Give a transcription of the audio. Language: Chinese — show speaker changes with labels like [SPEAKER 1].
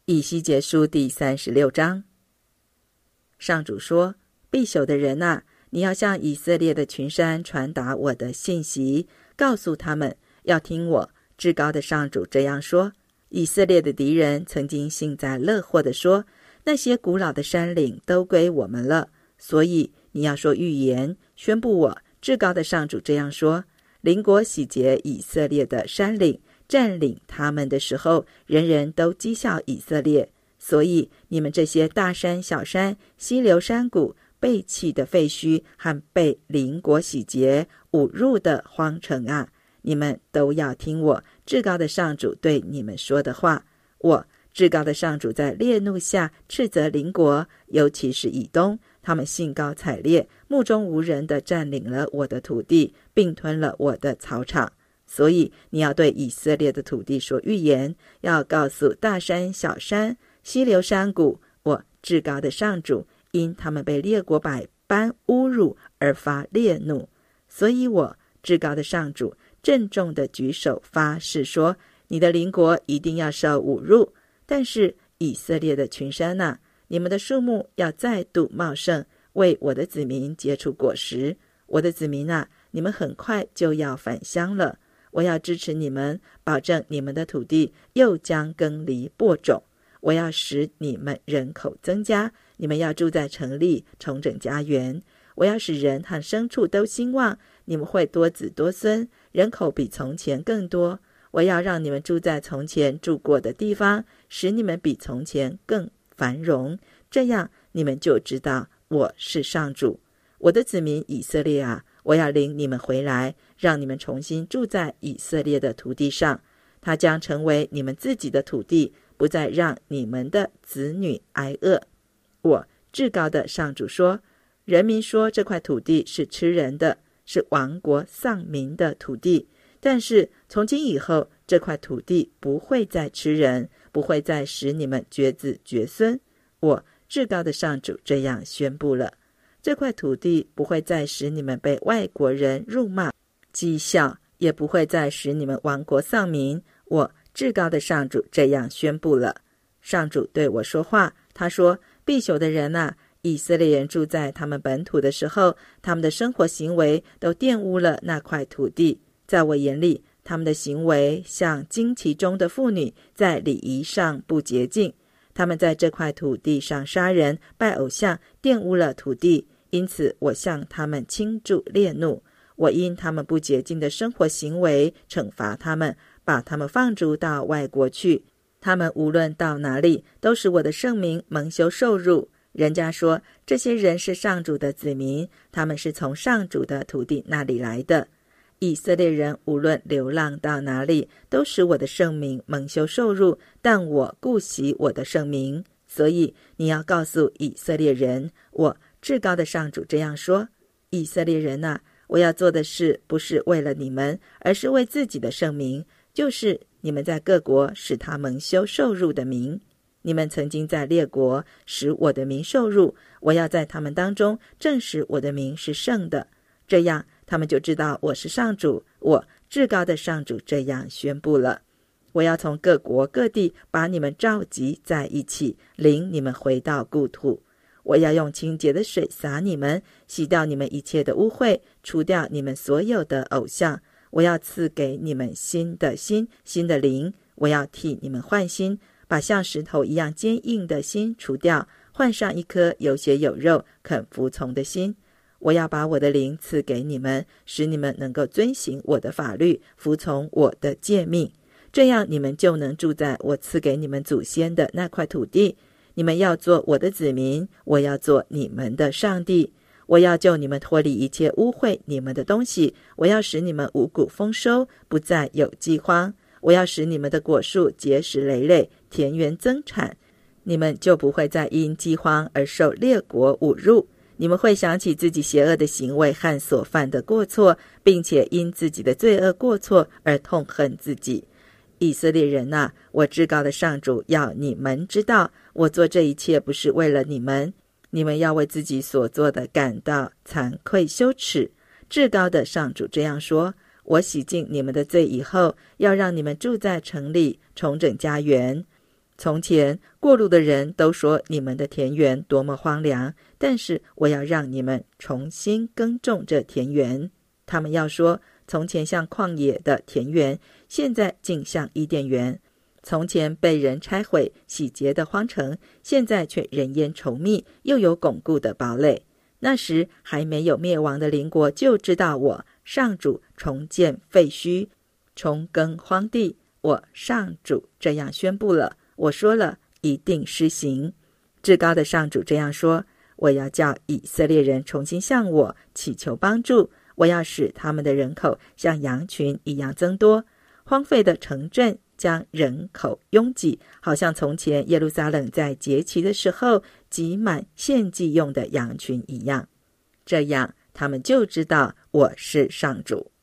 [SPEAKER 1] 以西结书第36章。上主说，必朽的人啊，你要向以色列的群山传达我的信息，告诉他们要听我至高的上主这样说。以色列的敌人曾经幸灾乐祸地说，那些古老的山岭都归我们了，所以你要说预言，宣布我至高的上主这样说，邻国洗劫以色列的山岭，占领他们的时候，人人都讥笑以色列。所以你们这些大山小山、溪流山谷、被弃的废墟和被邻国洗劫侮辱的荒城啊，你们都要听我至高的上主对你们说的话。我至高的上主在烈怒下斥责邻国，尤其是以东，他们兴高采烈、目中无人地占领了我的土地，并吞了我的草场。所以你要对以色列的土地说预言，要告诉大山小山、溪流山谷，我至高的上主因他们被列国百般侮辱而发烈怒。所以我至高的上主郑重地举手发誓说，你的邻国一定要受侮辱。但是以色列的群山啊，你们的树木要再度茂盛，为我的子民结出果实。我的子民啊，你们很快就要返乡了。我要支持你们，保证你们的土地又将耕犁播种。我要使你们人口增加，你们要住在城里，重整家园。我要使人和牲畜都兴旺，你们会多子多孙，人口比从前更多。我要让你们住在从前住过的地方，使你们比从前更繁荣。这样你们就知道我是上主。我的子民以色列啊，我要领你们回来，让你们重新住在以色列的土地上。它将成为你们自己的土地，不再让你们的子女挨饿。我至高的上主说，人民说这块土地是吃人的，是亡国丧民的土地。但是从今以后，这块土地不会再吃人，不会再使你们绝子绝孙。我至高的上主这样宣布了。这块土地不会再使你们被外国人辱骂讥笑，也不会再使你们亡国丧民。我至高的上主这样宣布了。上主对我说话，他说，必朽的人啊，以色列人住在他们本土的时候，他们的生活行为都玷污了那块土地。在我眼里，他们的行为像经期中的妇女，在礼仪上不洁净。他们在这块土地上杀人、拜偶像，玷污了土地，因此我向他们倾注烈怒。我因他们不洁净的生活行为惩罚他们，把他们放逐到外国去。他们无论到哪里，都使我的圣名蒙羞受辱。人家说，这些人是上主的子民，他们是从上主的土地那里来的。以色列人无论流浪到哪里，都使我的圣名蒙羞受辱，但我顾惜我的圣名。所以你要告诉以色列人，我至高的上主这样说，以色列人啊，我要做的事不是为了你们，而是为自己的圣名，就是你们在各国使他蒙羞受辱的名。你们曾经在列国使我的名受辱，我要在他们当中证实我的名是圣的，这样他们就知道我是上主。我至高的上主这样宣布了。我要从各国各地把你们召集在一起，领你们回到故土。我要用清洁的水洒你们，洗掉你们一切的污秽，除掉你们所有的偶像。我要赐给你们新的心，新的灵。我要替你们换心，把像石头一样坚硬的心除掉，换上一颗有血有肉、肯服从的心。我要把我的灵赐给你们，使你们能够遵行我的法律，服从我的诫命。这样你们就能住在我赐给你们祖先的那块土地。你们要做我的子民，我要做你们的上帝。我要救你们脱离一切污秽你们的东西，我要使你们五谷丰收，不再有饥荒。我要使你们的果树结实累累，田园增产。你们就不会再因饥荒而受列国侮辱。你们会想起自己邪恶的行为和所犯的过错，并且因自己的罪恶过错而痛恨自己。以色列人啊，我至高的上主要你们知道，我做这一切不是为了你们，你们要为自己所做的感到惭愧羞耻。至高的上主这样说，我洗净你们的罪以后，要让你们住在城里，重整家园。 从前过路的人都说你们的田园多么荒凉，但是我要让你们重新耕种这田园。他们要说，从前像旷野的田园，现在竟像伊甸园。从前被人拆毁洗劫的荒城，现在却人烟稠密，又有巩固的堡垒。那时还没有灭亡的邻国就知道我上主重建废墟，重耕荒地。我上主这样宣布了，我说了，一定施行。至高的上主这样说，我要叫以色列人重新向我祈求帮助，我要使他们的人口像羊群一样增多，荒废的城镇将人口拥挤，好像从前耶路撒冷在节期的时候挤满献祭用的羊群一样。这样他们就知道我是上主。